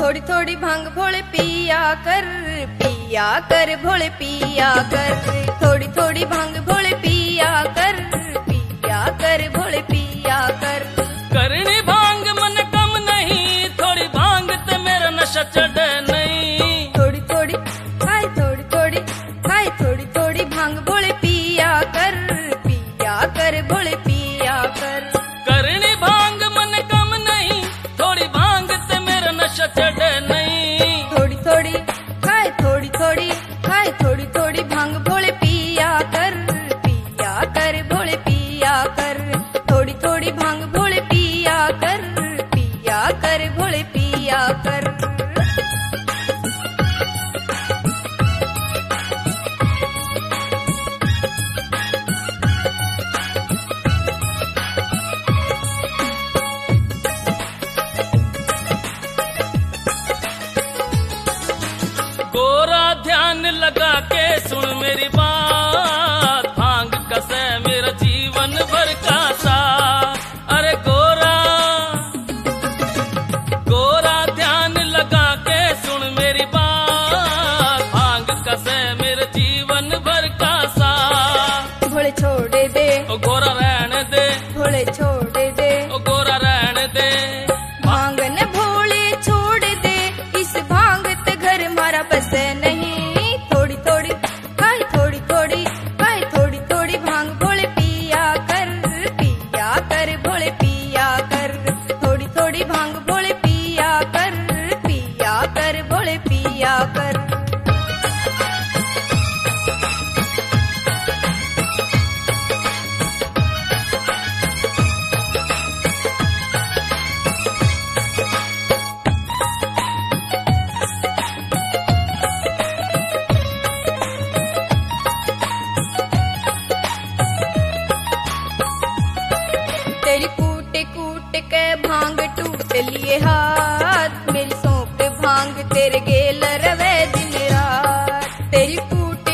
थोड़ी थोड़ी भांग भोले पिया कर भोले पिया कर। थोड़ी थोड़ी भांग भोले पिया कर भोले पिया कर। करनी भांग मन कम नहीं, थोड़ी भांग ते मेरा नशा चढ़े नहीं। थोड़ी थोड़ी हाय थोड़ी थोड़ी हाय थोड़ी थोड़ी भांग भोले पिया कर भोले पिया कर। करनी भांग मन कम नहीं, थोड़ी भांग ते मेरा नशा चढ़े नहीं। थोड़ी थोड़ी हाय थोड़ी थोड़ी हाय थोड़ी थोड़ी भांग भोले पिया कर भोले पिया कर। थोड़ी थोड़ी भांग भोले पिया कर भोले पिया कर। गोरा ध्यान लगा के सुन मेरी बात, भांग कसे मेरा जीवन भर का साथ। अरे गोरा ध्यान लगा के सुन मेरी बात, भांग कसे मेरे जीवन भर का साथ। भोले छोड़ दे ओ गोरा रहने दे, भोले छोड़ दे ओ गोरा रहने दे। भांग न भोले छोड़ दे, इस भांग ते घर मारा बसे नहीं। थोड़ी थोड़ी हाय थोड़ी थोड़ी हाय थोड़ी थोड़ी भांग भोले पिया कर भोले पिया कर। थोड़ी थोड़ी भांग भोले पिया कर भोले पिया कर। तेरी कूट कूट के भांग टूट लिए हाथ, मेरी सौंप भांग तेरे गेल रवे दिन रात। तेरी कूट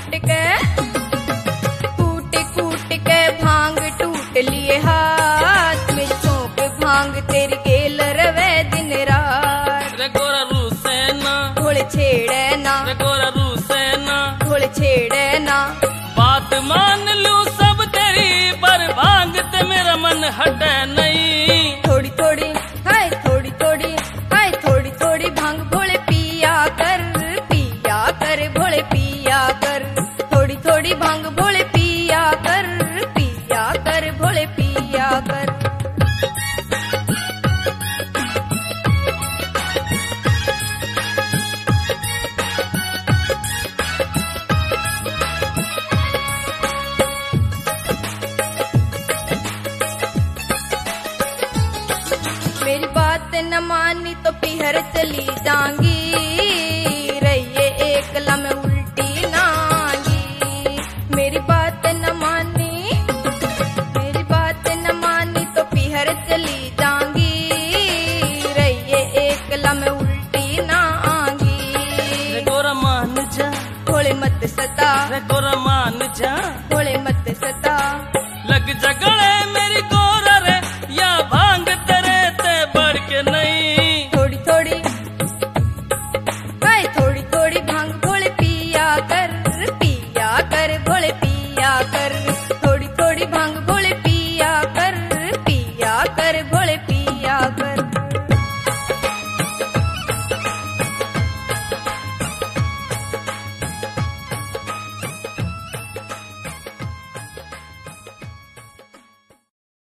कूट के भांग टूट लिए हाथ, मेरी सौंप भांग तेरे गेल रवे दिन रात। रे गोरा रूसे ना, भोले छेड़े ना रे गोरा रूसे ना, भोले छेड़े ना। बात मान लू सब तेरी, पर भांग ते मेरा मन हटे नहीं। थोड़ी थोड़ी हाय थोड़ी थोड़ी हाय थोड़ी थोड़ी भांग भोले पिया कर भोले पिया कर। थोड़ी थोड़ी भांग भोले पिया कर भोले पिया कर। मेरी बात न मानी तो पिहर चली जाऊंगी, रहिए एकला में उल्टी नांगी। मेरी बात न मानी तो पिहर चली जाऊंगी, रहिए एकला में उल्टी नांगी। रे गोरा मान जा, भोले मत सता रे गोरा मान जा।